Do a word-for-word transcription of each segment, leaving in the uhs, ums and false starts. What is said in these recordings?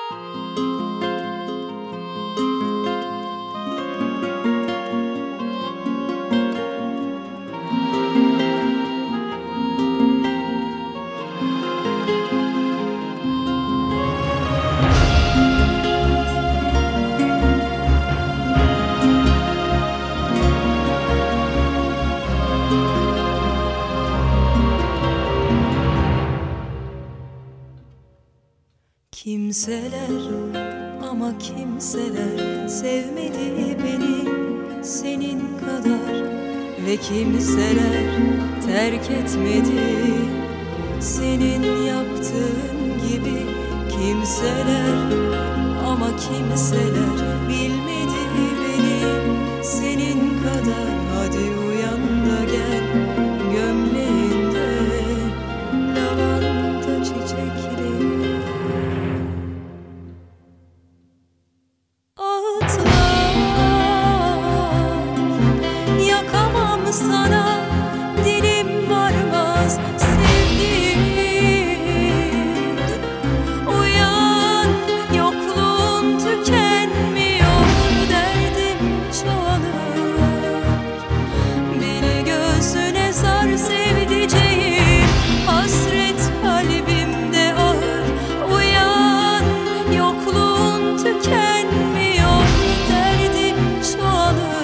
Kimseler ama kimseler sevmedi beni senin kadar, ve kimseler terk etmedi senin yaptığın gibi. Kimseler ama kimseler bilmedi beni senin kadar. Hadi uyan da gel, gömleğinde lavanta çiçekleri. Sana dilim varmaz sevdiğim. Uyan, yokluğun tükenmiyor, derdim çoğalır. Beni göğsüne sar sevdiceğim, hasret kalbimde ağır. Uyan, yokluğun tükenmiyor, derdim çoğalır.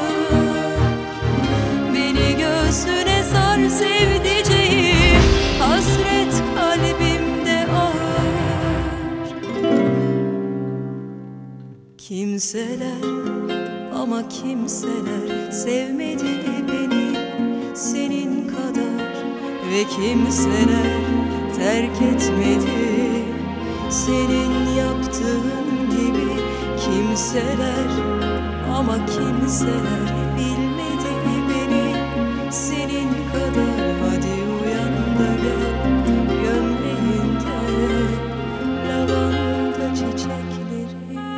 Göğsüne sar sevdiceğim, hasret kalbimde ağır. Kimseler ama kimseler sevmedi beni senin kadar, ve kimseler terk etmedi senin yaptığın gibi. Kimseler ama kimseler bilmedi beni senin kadar. Hadi uyan da gel, gömleğinde lavanta çiçekleri.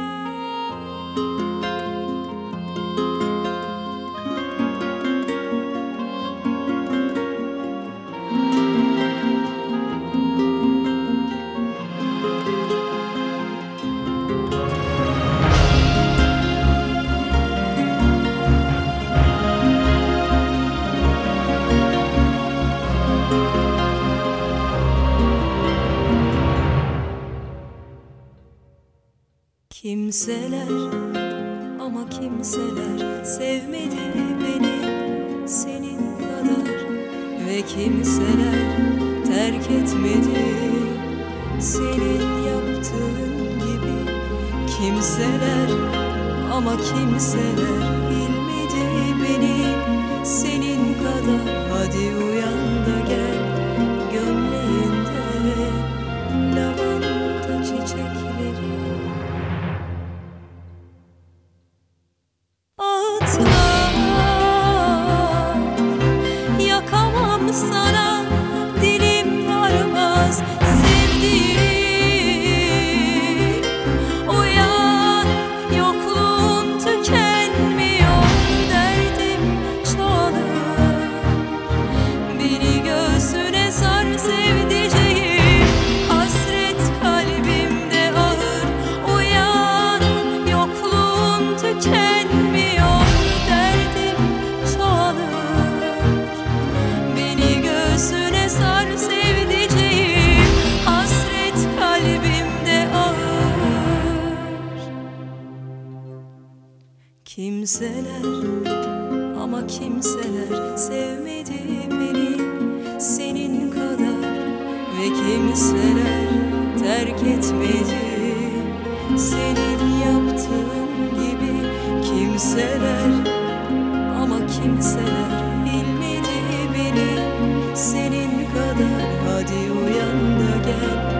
Kimseler ama kimseler sevmedi beni senin kadar, ve kimseler terk etmedi senin yaptığın gibi. Kimseler ama kimseler bilmedi beni senin kadar. Hadi uyan da gel, gömleğinde lavanta çiçekleri. Yakamam sana dilim varmaz sevdiğim. Uyan, yokluğun tükenmiyor, derdim çoğalır. Beni göğsüne sar sevdiceğim, hasret kalbimde ağır. Uyan, yokluğun tükenmiyor, derdim çoğalır. Beni göğsüne sar sevdiceğim, hasret kalbimde ağır. Kimseler ama kimseler sevmedi beni senin kadar, ve kimseler terk etmedi senin yaptığın gibi. Kimseler ama kimseler bilmedi beni senin kadar. Hadi uyan da gel,